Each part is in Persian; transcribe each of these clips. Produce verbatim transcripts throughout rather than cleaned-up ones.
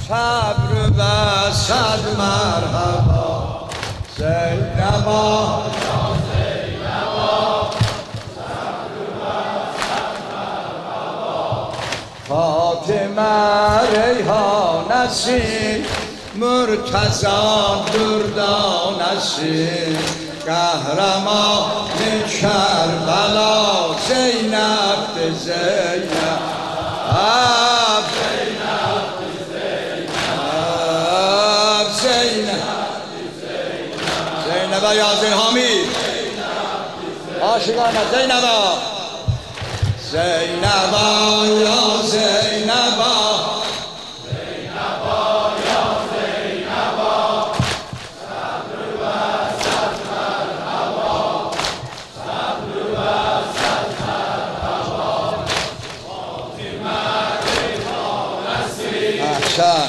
صبر و صد مرحبا زینبا یا زینبا صبر و صد مرحبا فاطمه ریحانسی مرتضی دردانسی قهرمان کربلا زینب زینب زینبا یا زین حامید عاشقانه زینبا زینبا یا زینبا زینبا یا زینبا صبر و صد مرحبا صبر و صد مرحبا فاطمه ریحانسی احسن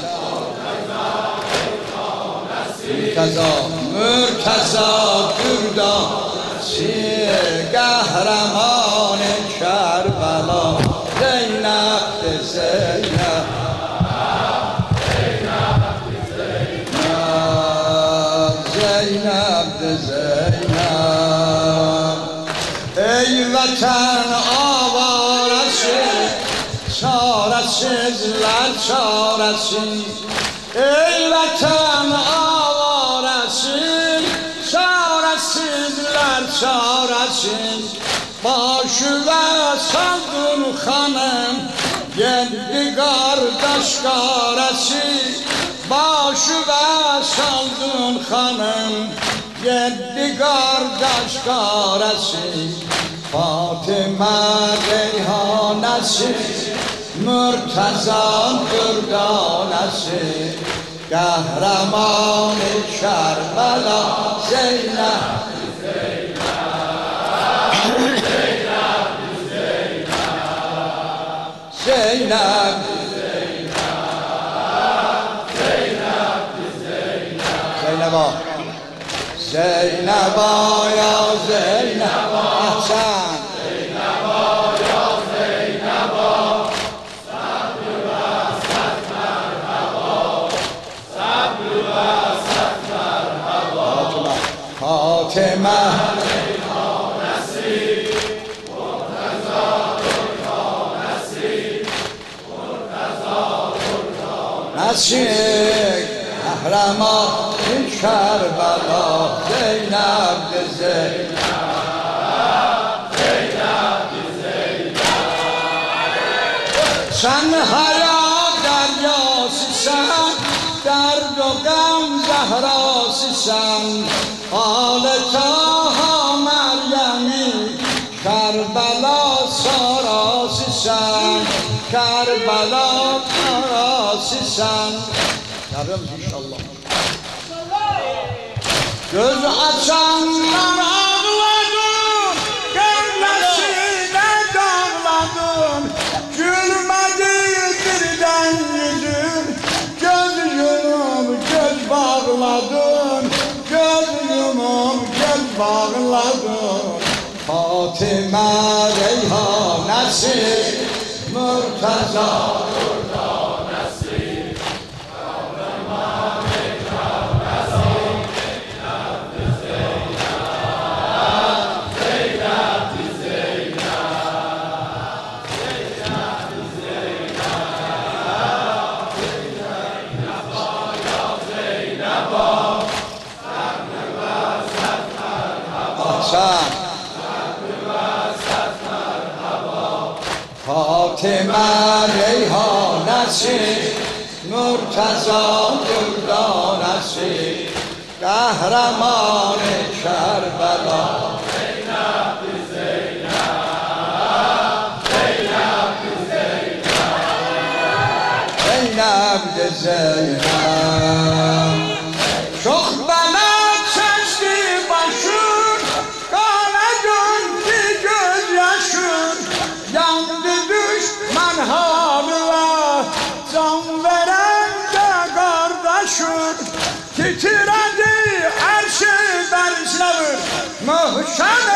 مرتضی مرتضی دردانسی قهرمان کربلا زینب زینب زینب زینب ای وطن آوارسی چارسیز لر چارسی ای وطن آوارسی çaresizler çaresiz başı ve saldın hanım geldi kardeş karesiz başı ve saldın hanım geldi kardeş karesiz Fatıma Reyhanesi Mürteza Dürdanesi Kahraman Kerbela Zeynep Zeynep Zeynep Zeynep Zeynep Zeynep ya Zeynep Ahsen فاطمه ریحانسی مرتضی دردانسی مرتضی دردانسی قهرمان کربلا زینب زینب زینب زینب سن حیات دریاسی سن درد و غم زهراسی سن آل تاها مریمی کربلا ساراسی سن کربلا ساراسی سن yarım inşallah göz açanlar ağladım gönlesine dağladım gülmedi birden yüzüm göz yumum göz bağladım göz yumum göz bağladım Fatıma Reyhanesi Mürteza Dürdanesi Kahraman Kerbela Zeynep Zeynep Zeynep Zeynep Zeynep Zeynep Fatıma Reyhanesi Mürteza Dürdanesi Kahraman Kerbela Zeynep Zeynep Zeynep Zeynep Zeynep çok bana çeşti başın kana döndü gözyaşın yandı düşman haline can veren de kardeşim titredi her şey ben sınavı muhşeme